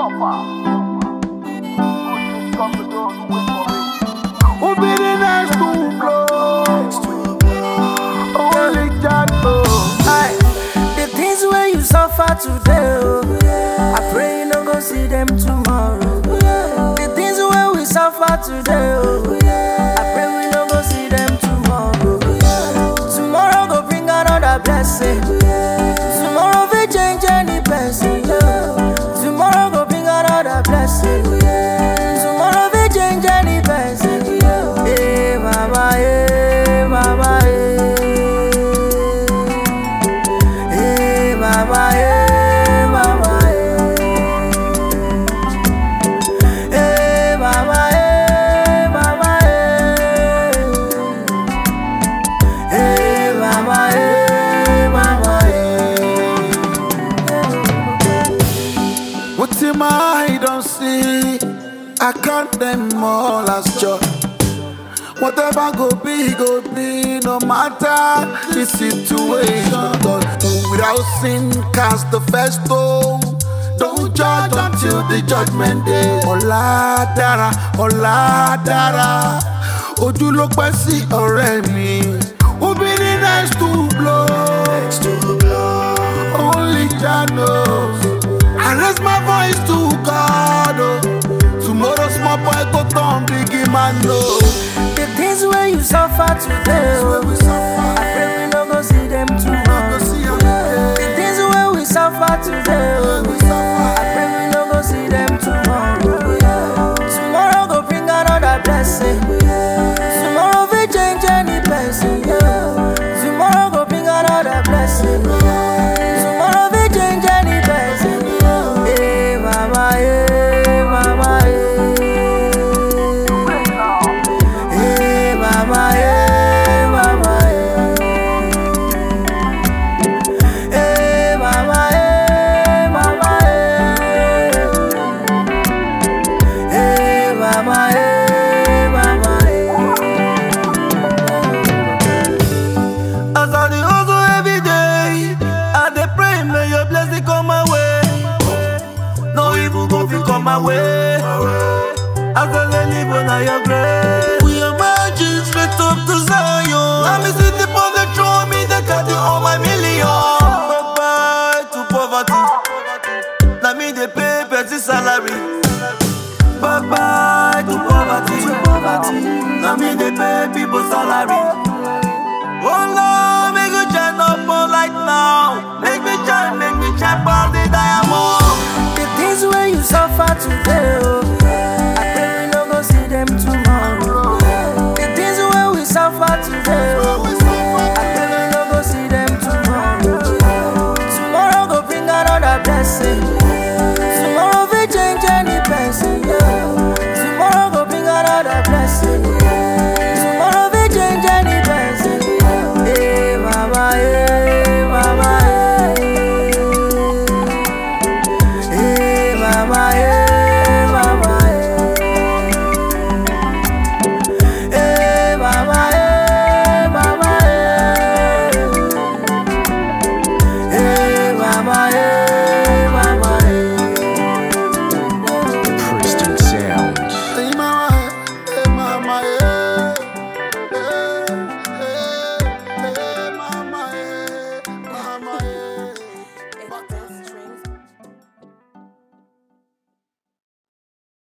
Who be the next to blow? Only God knows. The things where you suffer today, I pray you no go see them tomorrow. The things where we suffer today, I pray we no go see them tomorrow. Tomorrow go bring another blessing. Tomorrow we change any person. Tomorrow go bring another blessing. Tomorrow we change any person. Hey mama, hey mama, hey. Hey mama, hey mama, hey. Hey mama, hey mama, hey. Hey mama, hey mama, hey. What's in my eye don't see? I count them all as joy. Whatever go be, no matter the situation. Without sin, cast the first stone. Don't judge until the judgment day. Ola dara. Ojú ló pẹ́ sí ọ̀rẹ́ mi. Who be the next to blow? Only God knows. I raise my voice to God. Oh. Tomorrow small boy go turn big man. No. The things where you suffer today, I pray we no go see them tomorrow. The things where we suffer today, I pray we no go see them tomorrow. Tomorrow go bring another blessing. Tomorrow we change any person. Tomorrow go bring another blessing. Tomorrow we change any person. Hey mama, hey mama, hey. Hey mama, hey mama, hey. Hey mama, hey mama, hey. Hey mama, hey mama, hey. As I dey hustle every day, I dey pray may your blessing come my way. No evil go fit come my way. As I dey live under your grace, we are marching straight up to Zion. Let me sit upon the throne, me they got all my million. Bye to poverty, let me dey pay petty salary. Bye to poverty, let me dey pay people salary. Oh Lord, make you shine up more light now. Make me shine past the diamond. The things where you suffer today, I pray we no go see them tomorrow. The things where we suffer today, I pray we no go see them tomorrow. Tomorrow go bring another blessing.